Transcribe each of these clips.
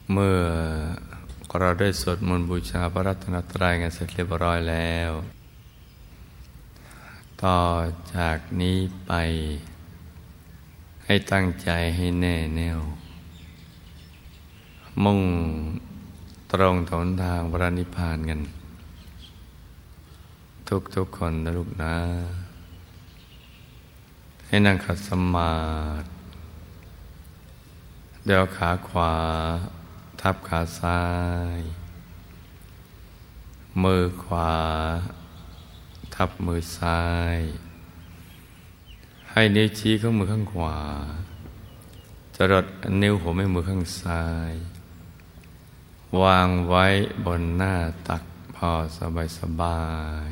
เมื่อเราได้สวดมนต์บูชาพระรัตนตรัยกันเสร็จเรียบร้อยแล้วต่อจากนี้ไปให้ตั้งใจให้แน่แน่วมุ่งตรงถนทางพระนิพพานกันทุกคนนะลูกนะให้นั่งขัดสมาธิเดี๋ยวขาขวาทับขาซ้ายมือขวาทับมือซ้ายให้นิ้วชี้ของมือข้างขวาจรดนิ้วหัวแม่มือข้างซ้ายวางไว้บนหน้าตักพอสบาย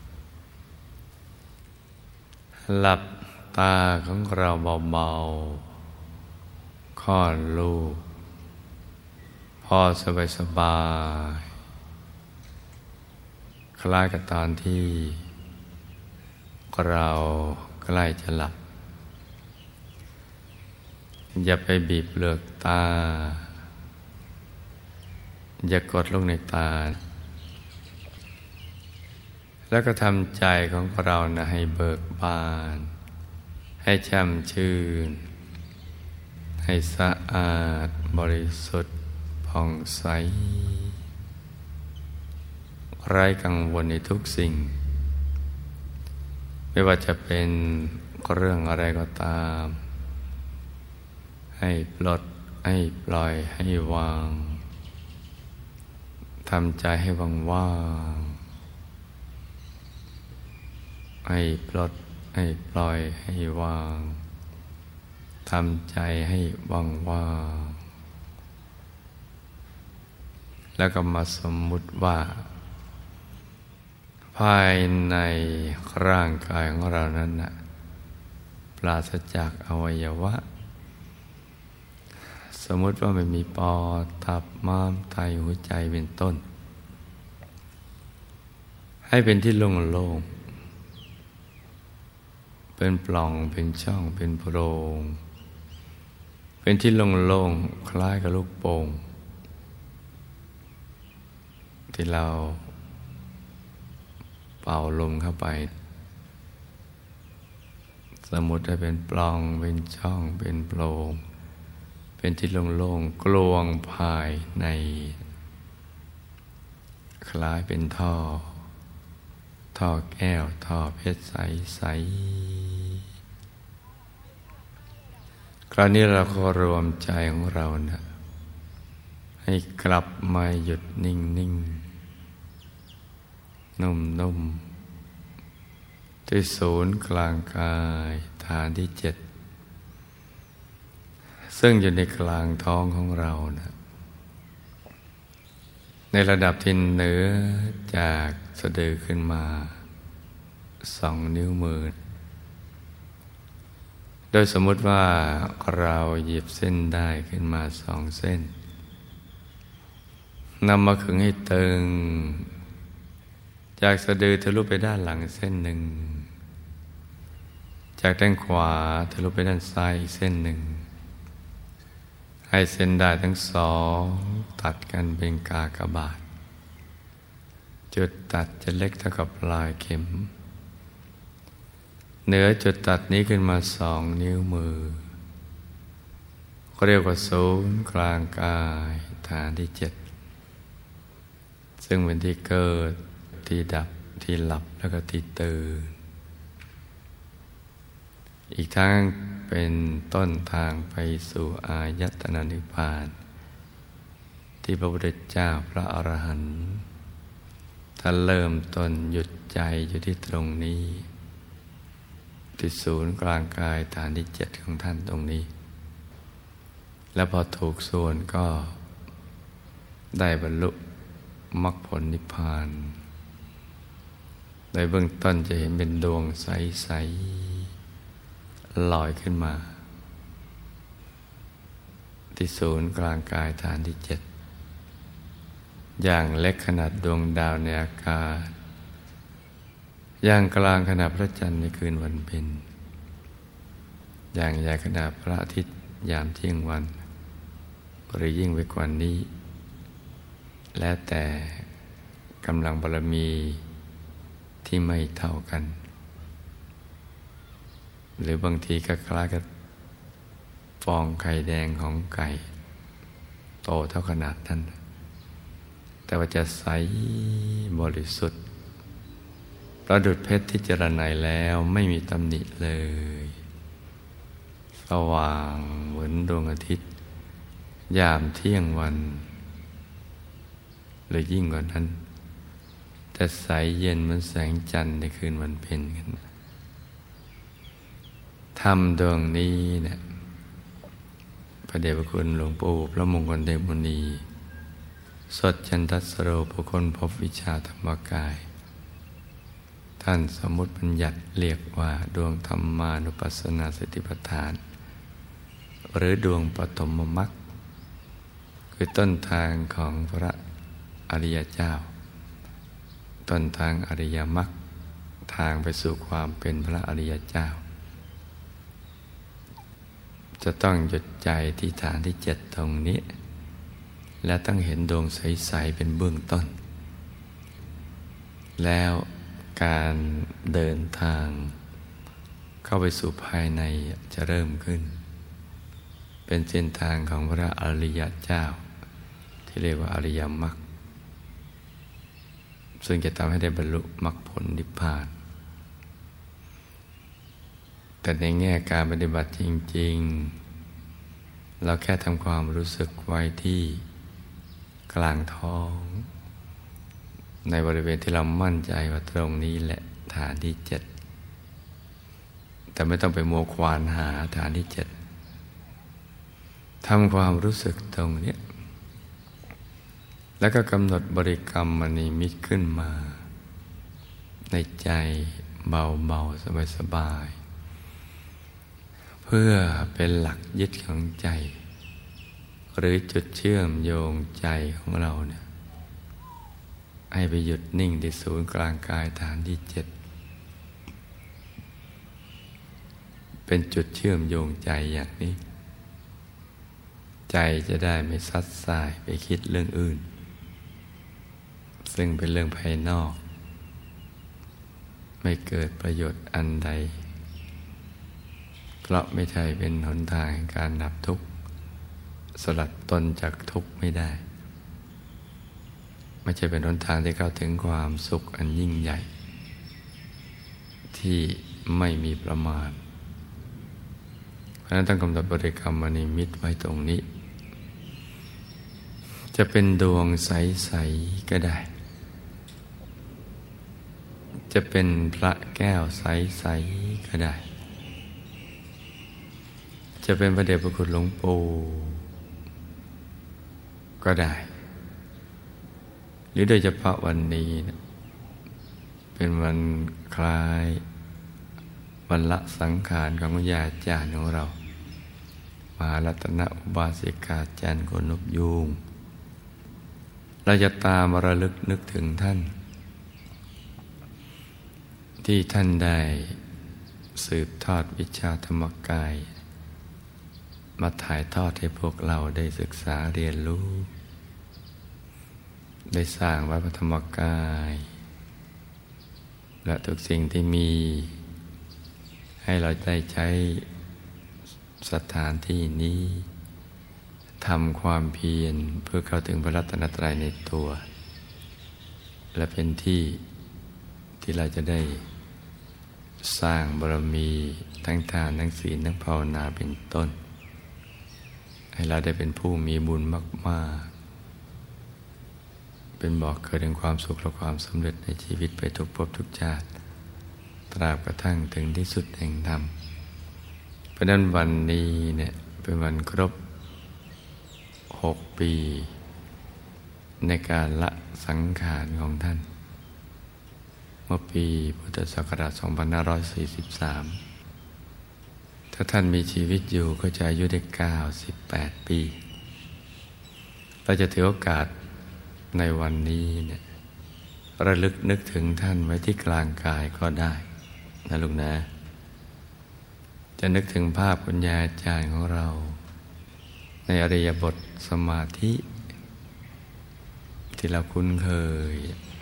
หลับตาของเราเบาๆคลอดลูกพอสบายคล้ายกับตอนที่เราใกล้จะหลับอย่าไปบีบเปลือกตาอย่ากดลงในตาแล้วก็ทำใจของเรานะให้เบิกบานให้แช่มชื่นให้สะอาดบริสุทธิ์ผ่องใสไร้กังวลในทุกสิ่งไม่ว่าจะเป็นเรื่องอะไรก็ตามให้ปลดให้ปล่อยให้วางทำใจให้ว่างให้ปลดให้ปล่อยให้วางทำใจให้ว่างแล้วก็มาสมมุติว่าภายในร่างกายของเรานั้นนะปราศจากอวัยวะสมมุติว่าไม่มีปอดตับม้ามไตหัวใจเป็นต้นให้เป็นที่โล่งๆเป็นปล่องเป็นช่องเป็นโพรงเป็นที่โล่งๆคล้ายกับลูกโป่งที่เราเป่าลมเข้าไปสมมุติให้เป็นปล่องเป็นช่องเป็นโพรงเป็นที่โล่งๆกลวงภายในคล้ายเป็นท่อแก้วท่อเพชรใสๆคราวนี้เราก็รวมใจของเรานะให้กลับมาหยุดนิ่งๆนุ่มๆที่ศูนย์กลางกายฐานที่7ซึ่งอยู่ในกลางท้องของเรานะในระดับที่เหนือจากสะดือขึ้นมา2 นิ้วมือโดยสมมุติว่าเราหยิบเส้นได้ขึ้นมา2 เส้นนำมาขึงให้ตึงจากสะดือทะลุไปด้านหลังเส้นหนึ่งจากด้านขวาทะลุไปด้านซ้ายอีกเส้นหนึ่งให้เส้นได้ทั้ง2ตัดกันเป็นกากบาทจุดตัดจะเล็กเท่ากับปลายเข็มเหนือจุดตัดนี้ขึ้นมา2 นิ้วมือก็เรียกว่าศูนย์กลางกายฐานที่7ซึ่งเป็นที่เกิดที่ดับที่หลับแล้วก็ที่ตื่นอีกทั้งเป็นต้นทางไปสู่อายตนะนิพพานที่พระพุทธเจ้าพระอรหันต์ท่านเริ่มต้นหยุดใจอยู่ที่ตรงนี้ที่ศูนย์กลางกายฐานที่7ของท่านตรงนี้และพอถูกส่วนก็ได้บรรลุมรรคผลนิพพานโดยเบื้องต้นจะเห็นเป็นดวงใสๆลอยขึ้นมาที่ศูนย์กลางกายฐานที่7อย่างเล็กขนาดดวงดาวในอากาศอย่างกลางขนาดพระจันทร์ในคืนวันเพ็ญอย่างใหญ่ขนาดพระอาทิตย์ยามเที่ยงวันหรือยิ่งไปกว่านี้แล้วแต่กำลังบารมีที่ไม่เท่ากัน หรือบางทีก็คล้ายกับฟองไข่แดงของไก่โตเท่าขนาดนั้นแต่ว่าจะใสบริสุทธิ์ประดุจเพชรที่เจรไนแล้วไม่มีตำหนิเลยสว่างเหมือนดวงอาทิตย์ยามเที่ยงวันหรือยิ่งกว่านั้นจะใสเย็นเหมือนแสงจันทร์ในคืนวันเพ็ญกันธรรมดวงนี้เนี่ยพระเดชพระคุณหลวงปู่พระมงคลเทพมุนีสดจันทสโรบุคคลพบวิชาธรรมกายท่านสมมุติบัญญัติเรียกว่าดวงธรรมานุปัสสนาสติปัฏฐานหรือดวงปฐมมรรคคือต้นทางของพระอริยเจ้าต้นทางอริยมรรคทางไปสู่ความเป็นพระอริยเจ้าจะต้องหยุดใจที่ฐานที่7ตรงนี้และต้องเห็นดวงใสๆเป็นเบื้องต้นแล้วการเดินทางเข้าไปสู่ภายในจะเริ่มขึ้นเป็นเส้นทางของพระอริยเจ้าที่เรียกว่าอริยมรรคซึ่งจะทำให้ได้บรรลุมรรคผลนิพพานแต่ในแง่การปฏิบัติจริงๆเราแค่ทำความรู้สึกไว้ที่กลางท้องในบริเวณที่เรามั่นใจว่าตรงนี้แหละฐานที่7แต่ไม่ต้องไปมัวควานหาฐานที่7ทำความรู้สึกตรงนี้แล้วก็กำหนดบริกรรมมณีมิตขึ้นมาในใจเบาๆสบายๆเพื่อเป็นหลักยึดของใจหรือจุดเชื่อมโยงใจของเราเนี่ยให้ไปหยุดนิ่งที่ศูนย์กลางกายฐานที่7เป็นจุดเชื่อมโยงใจอย่างนี้ใจจะได้ไม่ซัดสายไปคิดเรื่องอื่นซึ่งเป็นเรื่องภายนอกไม่เกิดประโยชน์อันใดเพราะไม่ใช่เป็นหนทางแห่งการดับทุกข์สลัดตนจากทุกข์ไม่ได้ไม่ใช่เป็นหนทางที่เข้าถึงความสุขอันยิ่งใหญ่ที่ไม่มีประมาณเพราะฉะนั้นต้องกำหนดบริกรรมมณีมิตไว้ตรงนี้จะเป็นดวงใสๆก็ได้จะเป็นพระแก้วใสๆก็ได้จะเป็นพระเดชพระคุณหลวงปู่ก็ได้หรือโดยเฉพาะวันนี้นะเป็นวันคล้ายวันละสังขารของวิญญาจารย์ของเรามหารัตนอุบาสิกาจารย์โกนกยูงเราจะตามระลึกนึกถึงท่านที่ท่านได้สืบทอดวิชาธรรมกายมาถ่ายทอดให้พวกเราได้ศึกษาเรียนรู้ได้สร้างวัดพระธรรมกายและทุกสิ่งที่มีให้เราได้ใช้สถานที่นี้ทำความเพียรเพื่อเข้าถึงพระรัตนตรัยในตัวและเป็นที่เราจะได้สร้างบารมีทั้งทานทั้งศีลทั้งภาวนาเป็นต้นให้เราได้เป็นผู้มีบุญมากๆเป็นบ่อกเกิดแห่งความสุขและความสำเร็จในชีวิตไปทุกภพทุกชาติตราบกระทั่งถึงที่สุดแห่งธรรมเพราะนั้นวันนี้เนี่ยเป็นวันครบ6 ปีในการละสังขารของท่านเมื่อปีพุทธศักราช 2543 ถ้าท่านมีชีวิตอยู่ก็จะอายุได้ 98 ปีเราจะถือโอกาสในวันนี้เนี่ยระลึกนึกถึงท่านไว้ที่กลางกายก็ได้นะลูกนะจะนึกถึงภาพคุณยายอาจารย์ของเราในอริยบทสมาธิที่เราคุ้นเคย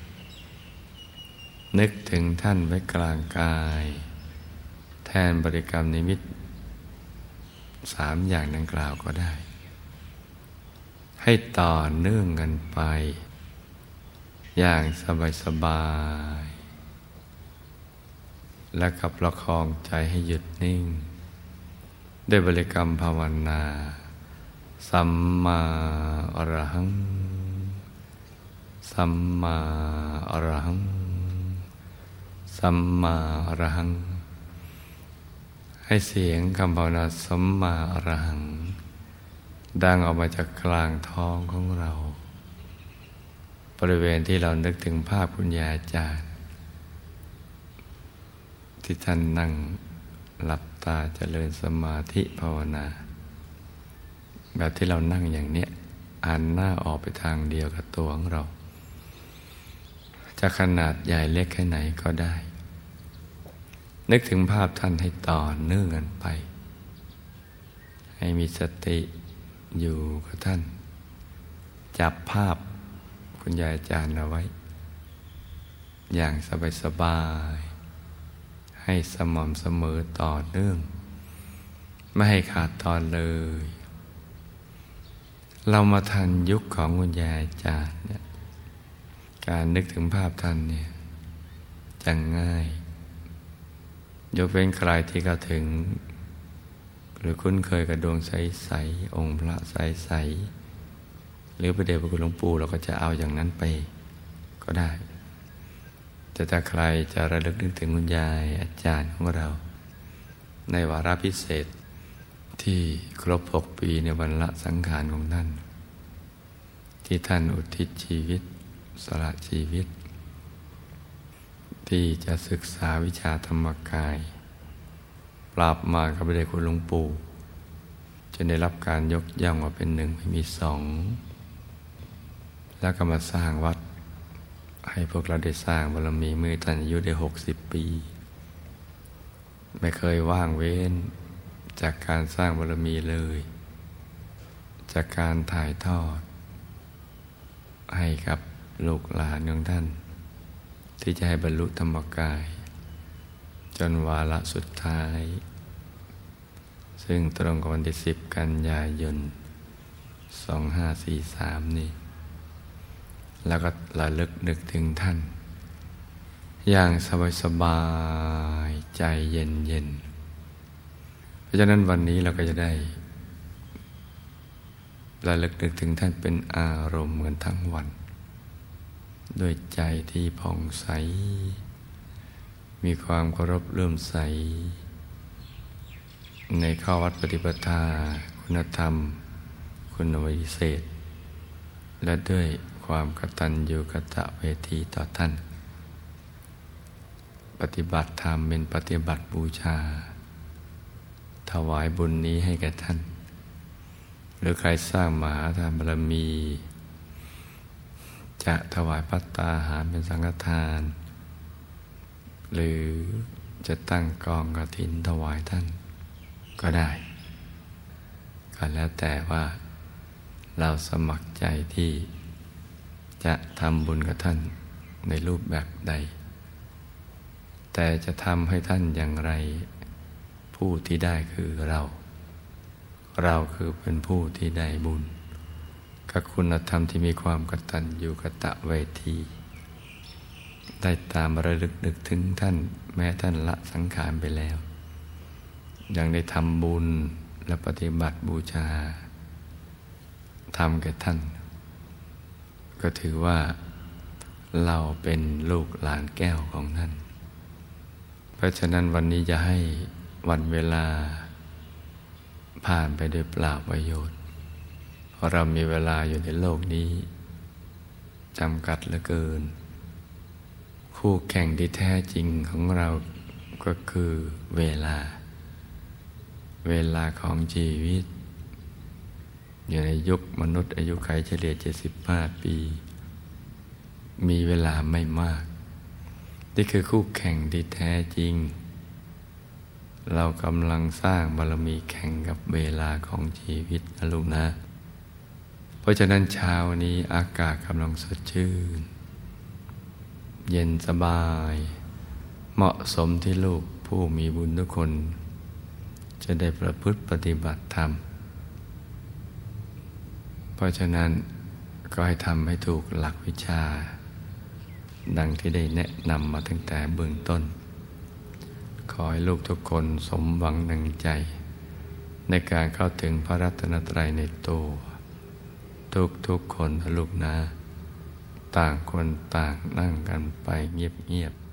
นึกถึงท่านไว้กลางกายแทนบริกรรมนิมิต3 อย่างดังกล่าวก็ได้ให้ต่อเนื่องกันไปอย่างสบายๆและกับประคองใจให้หยุดนิ่งด้วยบริกรรมภาวนาสัมมาอรหังสัมมาอรหังสัมมาอรหังให้เสียงคำภาวนาสัมมาอรหังดังออกมาจากกลางท้องของเราบริเวณที่เรานึกถึงภาพคุณยายอาจารย์ที่ท่านนั่งหลับตาเจริญสมาธิภาวนาแบบที่เรานั่งอย่างเนี้ยหันหน้าออกไปทางเดียวกับตัวของเราจะขนาดใหญ่เล็กแค่ไหนก็ได้นึกถึงภาพท่านให้ต่อเนื่องกันไปให้มีสติอยู่กับท่านจับภาพคุณยายอาจารย์เอาไว้อย่างสบายๆให้สม่ำเสมอต่อเนื่องไม่ให้ขาดตอนเลยเรามาทันยุคของคุณยายอาจารย์เนี่ยการนึกถึงภาพท่านเนี่ยจะง่ายยกเว้นใครที่เข้าถึงหรือคุ้นเคยกับดวงใสๆองค์พระใสๆหรือพระเดชพระคุณหลวงปู่เราก็จะเอาอย่างนั้นไปก็ได้แต่ถ้าใครจะระลึกนึกถึงคุณยายอาจารย์ของเราในวาระพิเศษที่ครบ6 ปีในวันละสังขารของท่านที่ท่านอุทิศชีวิตสละชีวิตที่จะศึกษาวิชาธรรมกายปราบมารกับพระเดชคุณหลวงปู่จนได้รับการยกย่องว่าเป็น1ไม่มี2แล้วก็มาสร้างวัดให้พวกเราได้สร้างบารมีเมื่อท่านอายุได้60 ปีไม่เคยว่างเว้นจากการสร้างบารมีเลยจากการถ่ายทอดให้กับลูกหลานของท่านที่จะให้บรรลุธรรมกายจนวาระสุดท้ายซึ่งตรงกับวันที่10 กันยายน 2543นี่แล้วก็ระลึกนึกถึงท่านอย่างสบายๆใจเย็นๆเพราะฉะนั้นวันนี้เราก็จะได้ระลึกนึกถึงท่านเป็นอารมณ์เหมือนทั้งวันด้วยใจที่ผ่องใสมีความเคารพเลื่อมใสในข้อวัดปฏิปทาคุณธรรมคุณวิเศษและด้วยความกตัญญูกตเวทีต่อท่านปฏิบัติธรรมเป็นปฏิบัติบูชาถวายบุญนี้ให้แก่ท่านหรือใครสร้างมหาทานบารมีจะถวายภัตตาหารเป็นสังฆทานหรือจะตั้งกองกฐินถวายท่านก็ได้ก็แล้วแต่ว่าเราสมัครใจที่จะทำบุญกับท่านในรูปแบบใดแต่จะทำให้ท่านอย่างไรผู้ที่ได้คือเราคือเป็นผู้ที่ได้บุญกับคุณธรรมที่มีความกตัญญูกตเวทีได้ตามระลึกนึกถึงท่านแม้ท่านละสังขารไปแล้วยังได้ทำบุญและปฏิบัติบูชาทำแก่ท่านก็ถือว่าเราเป็นลูกหลานแก้วของท่านเพราะฉะนั้นวันนี้จะให้วันเวลาผ่านไปโดยเปล่าประโยชน์เพราะเรามีเวลาอยู่ในโลกนี้จำกัดเหลือเกินคู่แข่งที่แท้จริงของเราก็คือเวลาของชีวิตอยู่ในยุคมนุษย์อายุขัยเฉลี่ย75 ปีมีเวลาไม่มากนี่คือคู่แข่งที่แท้จริงเรากำลังสร้างบารมีแข่งกับเวลาของชีวิตนะลูกนะ เพราะฉะนั้นเช้านี้อากาศกำลังสดชื่นเย็นสบายเหมาะสมที่ลูกผู้มีบุญทุกคนจะได้ประพฤติปฏิบัติธรรมเพราะฉะนั้นก็ให้ทำให้ถูกหลักวิชาดังที่ได้แนะนำมาตั้งแต่เบื้องต้นขอให้ลูกทุกคนสมหวังดังใจในการเข้าถึงพระรัตนตรัยในตัวทุกคนนะลูกนะต่างคนต่างนั่งกันไปเงียบๆ